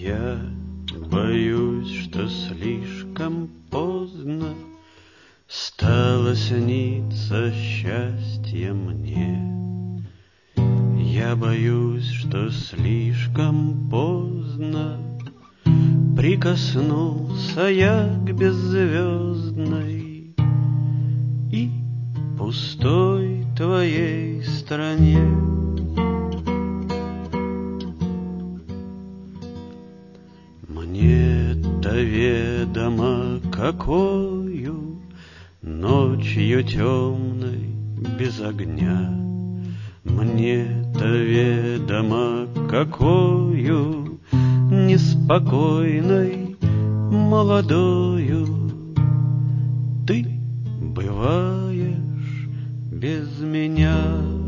Я боюсь, что слишком поздно стало сниться счастье мне. Я боюсь, что слишком поздно прикоснулся я к беззвездной и пустой твоей стране. Мне-то ведомо, какою ночью темной без огня. Мне-то ведомо, какою неспокойной молодою ты бываешь без меня.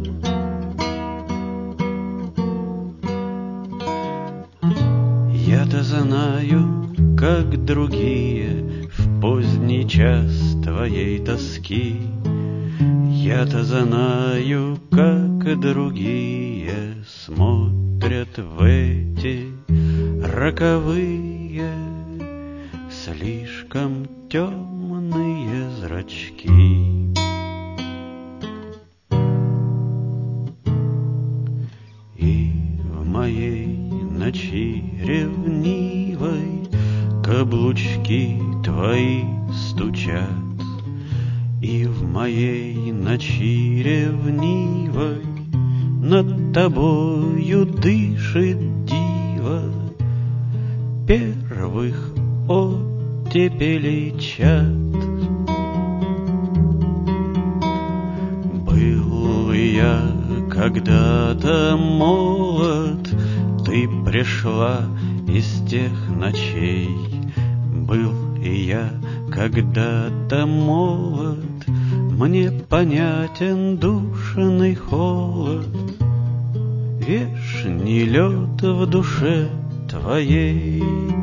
Я-то знаю, как другие в поздний час твоей тоски. Я-то знаю, как другие смотрят в эти роковые, слишком темные зрачки. И в моей ночи ревнивой каблучки твои стучат, и в моей ночи ревнивой над тобою дышит диво первых оттепелей чад. Был я когда-то молод, ты пришла из тех ночей. Был и я когда-то молод, мне понятен душный холод, вешний лед в душе твоей.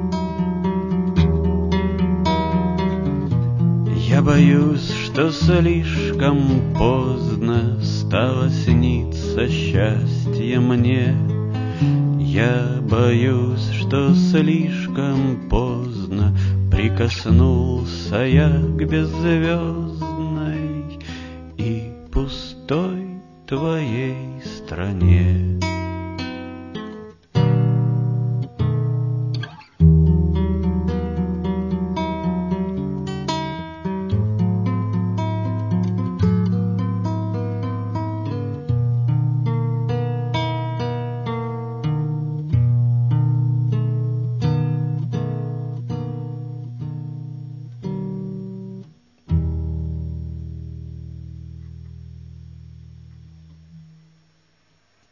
Я боюсь, что слишком поздно стало сниться счастье мне. Я боюсь, что слишком поздно прикоснулся я к беззвездной и пустой твоей стране.